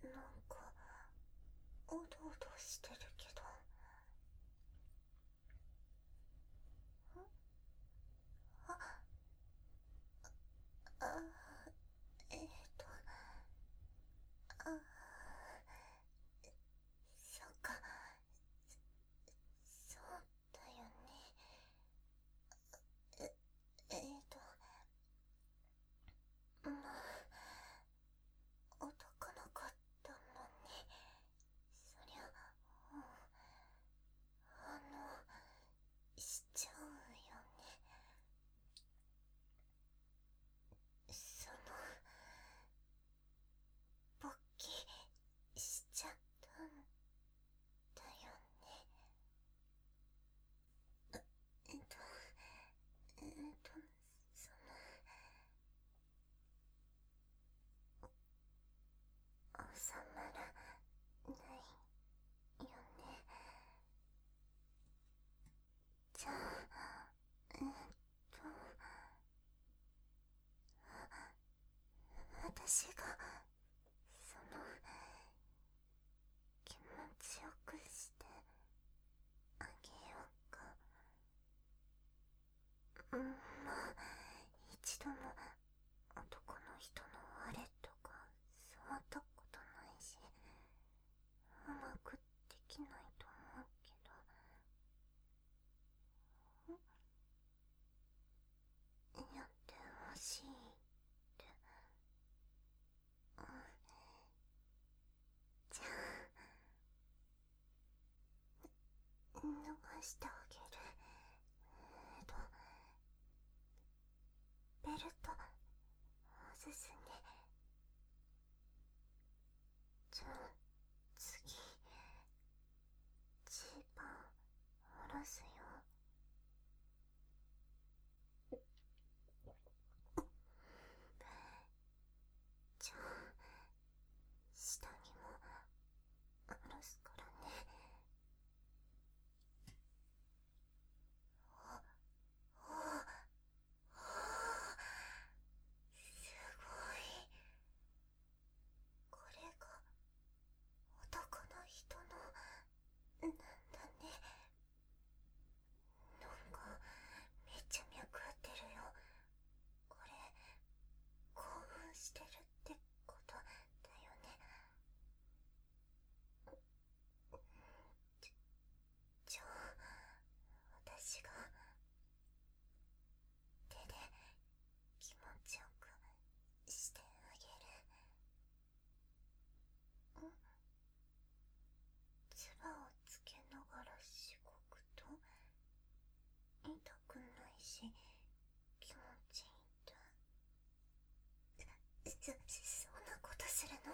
なんかおどおどしてるけど。あ、あ、えーと、あ、そっか、そうだよね。え、えーと、まあ、男の子だもんね。そりゃ、うん、しちゃうよね。その、勃起しちゃったんだよね。えっと、えっと、その、収まらないよね。じゃあ、私が、その、気持ちよくしてあげようか。まあ、一度も男の人のあれとか触ったことないし、うまくできないと思うけど。やってほしいって。うん、じゃあ、脱がしてあげる。ベルト外すね。じゃあ次、ジーパン下ろすよ。じゃあ下着も下ろすからね。あ、あ、あ、すごい。これが男の人のなんだね。なんかめっちゃ脈打ってるよ。これ興奮してるってことだよね。じゃあ私が手で気持ちよくしてあげる。唾をつけながらしごくと痛くないし気持ちいいんだ。そんなことするの？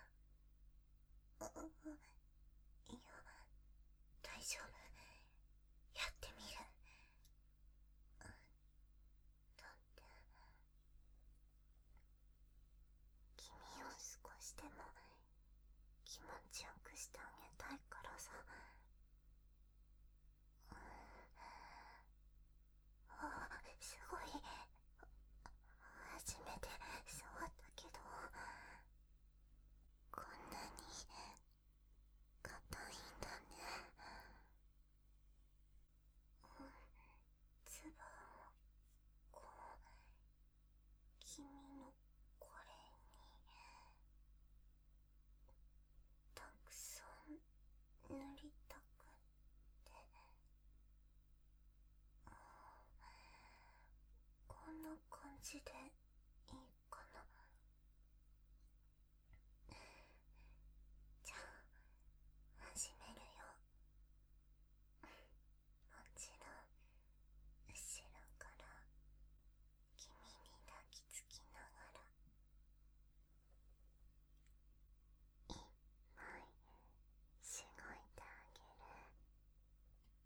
いや、大丈夫。やってみる。だって君を少しでも気持ちよくしてあげたいからさ。あ、すごい。初めて触ったけど、こんなに硬いんだね。唾をこう君のこれにたくさん塗りたくって。こんな感じでいいかな。じゃあ始めるよ。もちろん後ろから君に抱きつきながらいっぱいしごいてあげる。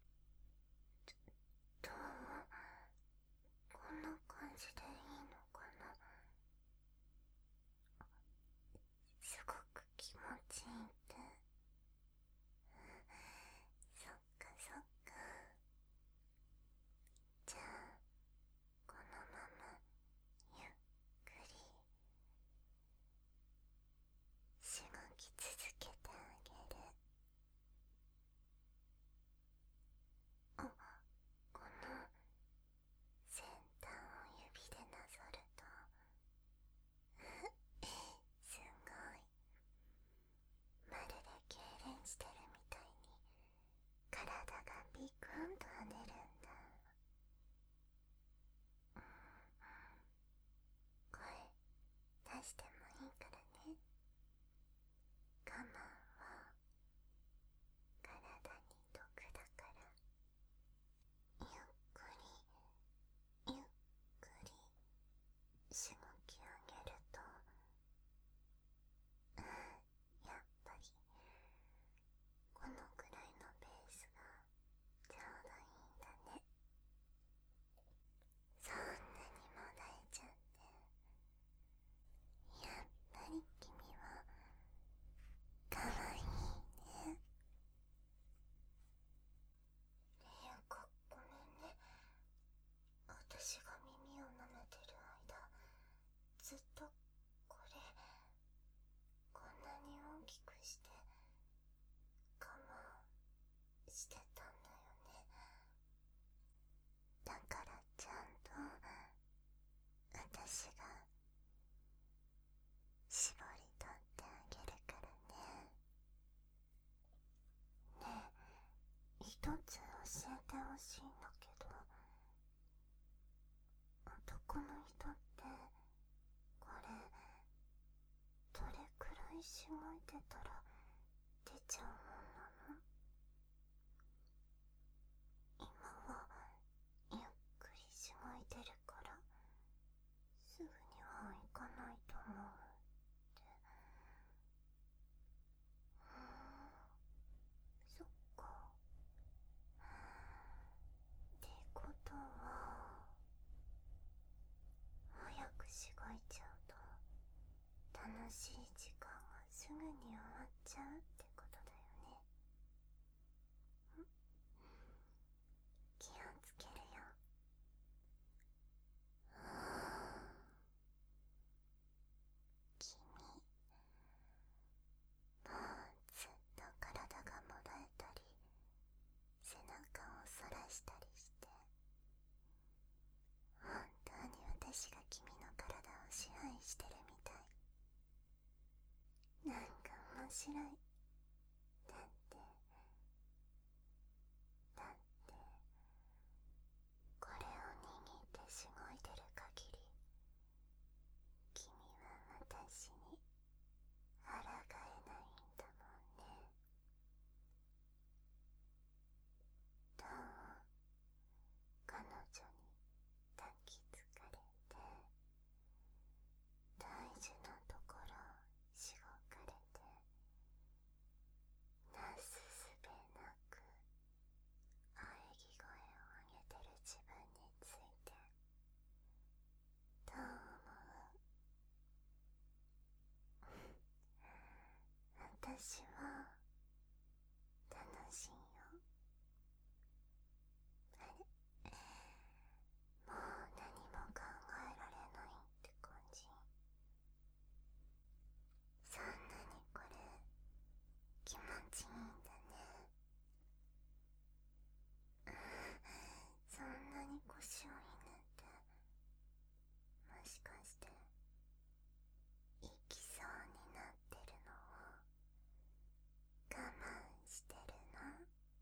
どう？こんな感じでいいのかりしごいてたら出ちゃうもんなの？今はゆっくりしごいてるからすぐにはいかないと思うって。そっか。ってことは早くしごいちゃうと楽しい時間がすぐに終わっちゃうってことだよね。気をつけるよ。君、もうずっと体がもらえたり背中を反らしたりして本当に私が君の体を支配してるみたい。なんか面白い。だってこれを握ってしごいてる限り君は私に抗えないんだもんね。どう？彼女に抱きつかれて大事なところをしごかれてなすすべなく喘ぎ声を上げてる自分についてどう思う？私は楽しいよ。あれ、もう何も考えられないって感じ？そんなにこれ気持ちいいんだね。そんなに腰をひねってもしかして行きそうになってるのを我慢してるの？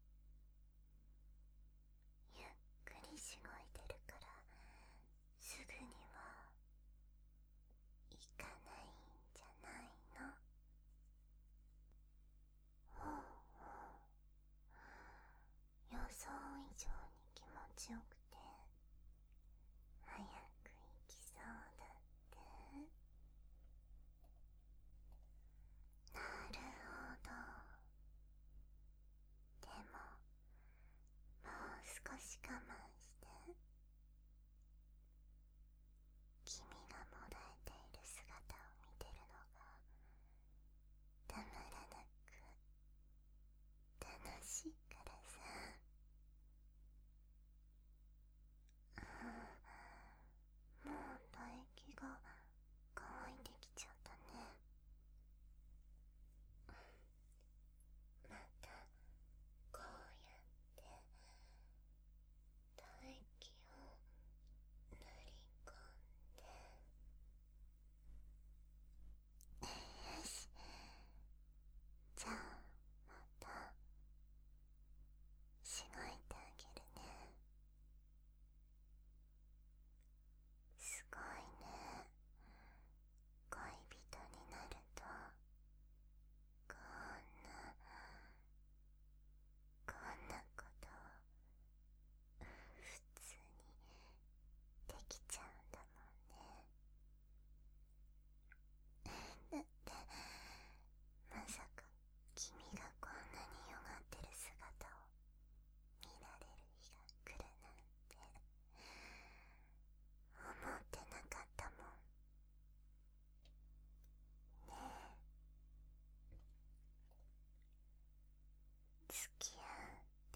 ゆっくりしごいてるからすぐには行かないんじゃないの？ほうほう、予想以上に気持ちよくて早く行きそうだって。なるほど。でももう少し我慢して君がもらえている姿を見てるのがたまらなく楽しいからさ。もう唾液が乾いてきちゃったね。またこうやって唾液を塗り込んで、よし、じゃあまたしごいてあげるね。すごいね。恋人になるとこんなこと普通にできちゃうんだもんね。だってまさか君がこんなに弱ってる姿を見られる日が来るなんて思ってなかったもんね。付き合うって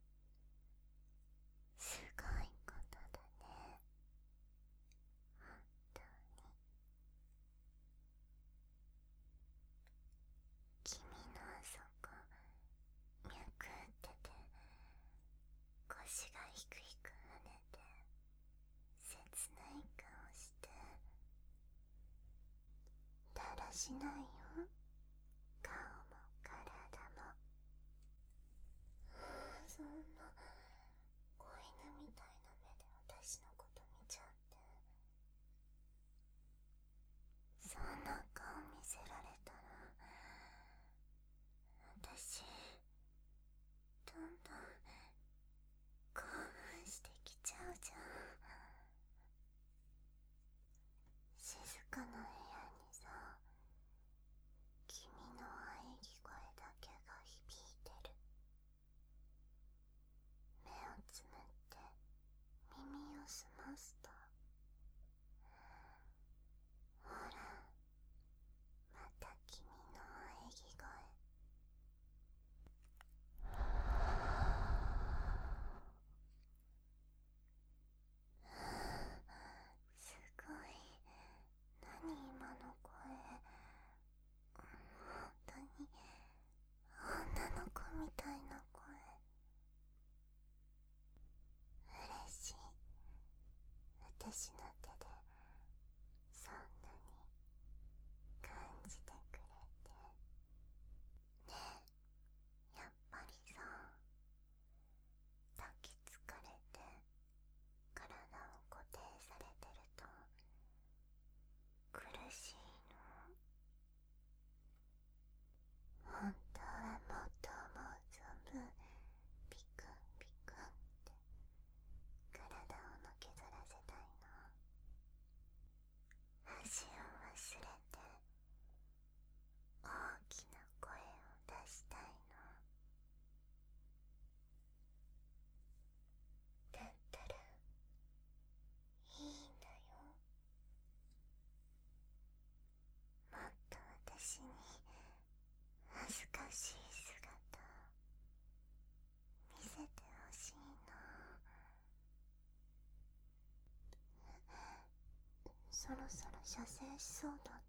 すごいことだね。本当に。君のあそこ脈打ってて腰がひくひく跳ねて切ない顔してだらしないよ、顔も体も。そんな子犬みたいな目で私のこと見ちゃって。そんな顔見せられたらそろそろ射精しそうだって。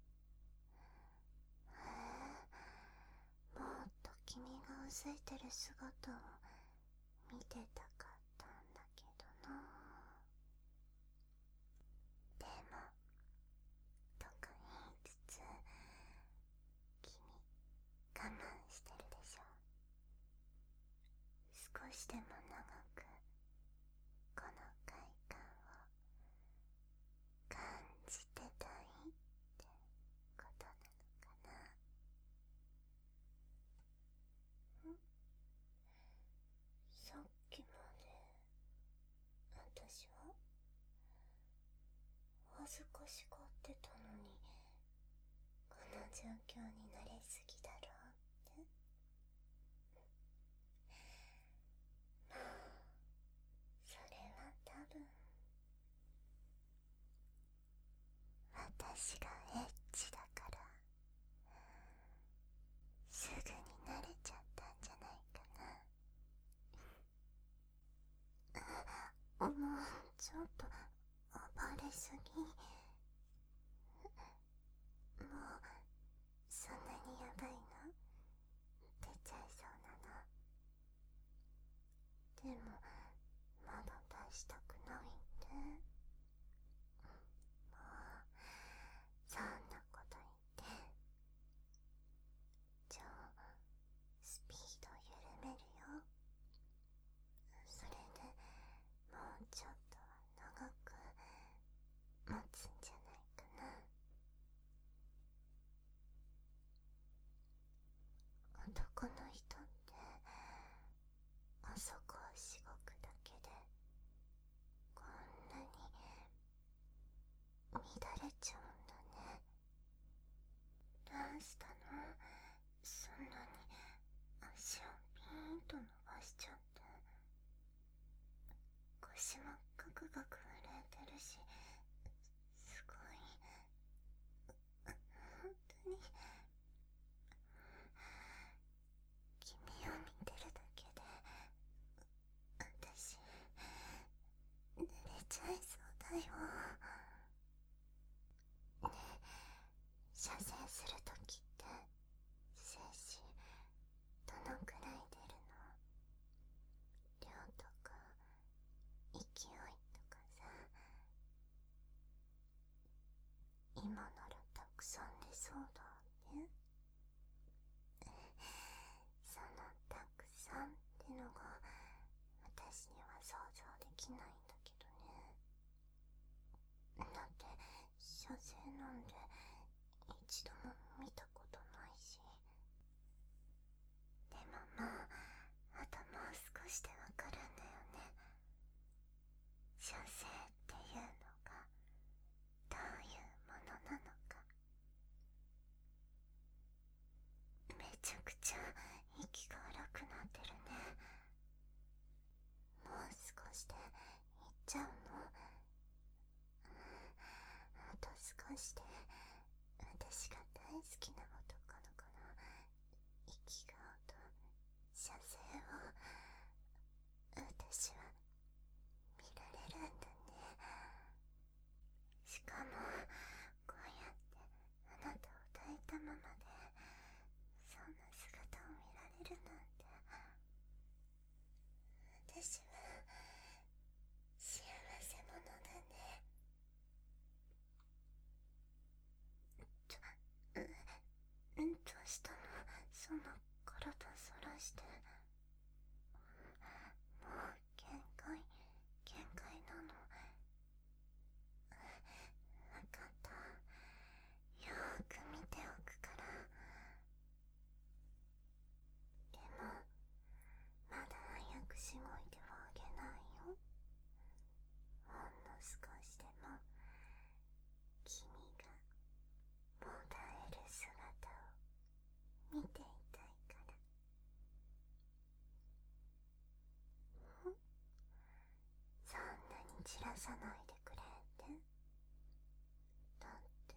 もっと君がうずいてる姿を見てたかったんだけどな。でもとか言いつつ、君我慢してるでしょ。少しでも長くこの快感を感じてたいってことなのかな。さっきまで私は恥ずかしがってたのに、この状況に慣れすぎだろうって。まあそれは多分私がエッチだからすぐに慣れちゃったんじゃないかな。もうちょっと暴れすぎ。もうそんなにやばいの？出ちゃいそうなの？でもまだ出したくないって。もうそんなこと言って、じゃあスピード緩めるよ。それでもうちょっとは長く持つんじゃないかな。男の人ってあそこをしごくだけでこんなに乱れちゃうんだね。どうしたの？そんなに足をピーンと伸ばしちゃって。腰もガクガク震えてるし、すごい。本当に君を見てるだけで私濡れちゃいそうだよ。ねえ、射精するときって精子どのくらい出るの？量とか勢いとかさ。今ならたくさん出そうだね。そのたくさんってのが私には想像できないんだけどね。だって射精なんて一度も見たことないし。でもまあ、あともう少しでわかるんだよね。射精っていうのがどういうものなのか。めちゃくちゃ息が荒くなってるね。もう少しで行っちゃうの？あと少しで私が大好きな男の子の息が合うと射精を私は見られるんだね。しかもこうやってあなたを抱いたままでそんな姿を見られるなんて。私は幸せ者だね。どうしたの？そんな体反らして。もう限界なの。わかった。よーく見ておくから。でもまだ早くしごいてはあげないよ。ほんの少しでも君がもだえる姿を見ていたいから。そんなに散らさないでくれって。だって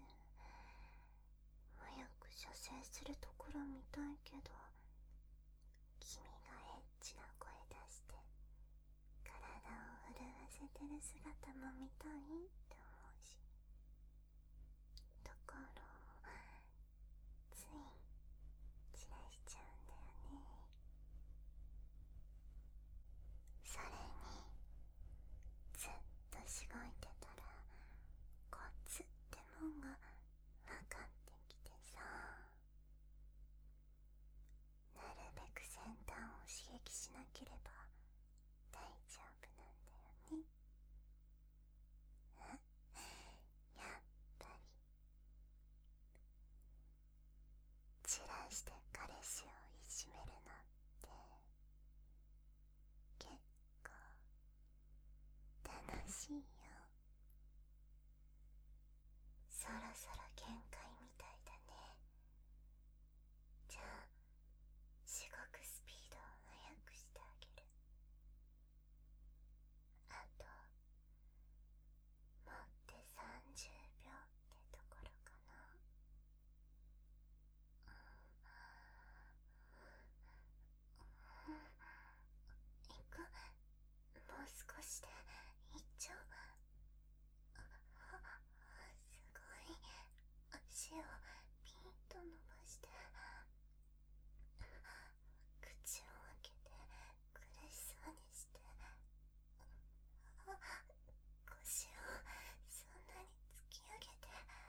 早く射精するところ見たいけど、君がエッチな声出して体を震わせてる姿も見たいって思うし。 しいよ。そろそろ限界みたいだね。じゃあしごくスピードを速くしてあげる。あと持って30秒ってところかな。いく、もう少しでいっちゃう。すごい。足をピンと伸ばして口を開けて苦しそうにして、腰をそんなに突き上げて、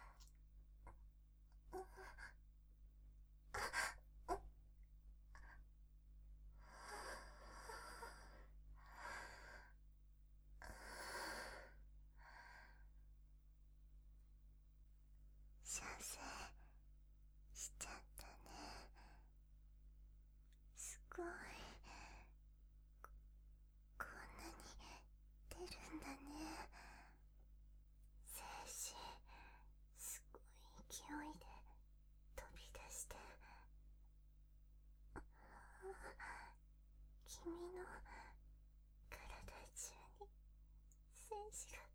射精しちゃったね。すごい。こんなに出るんだね。精子すごい勢いで飛び出して、君の体中に精子が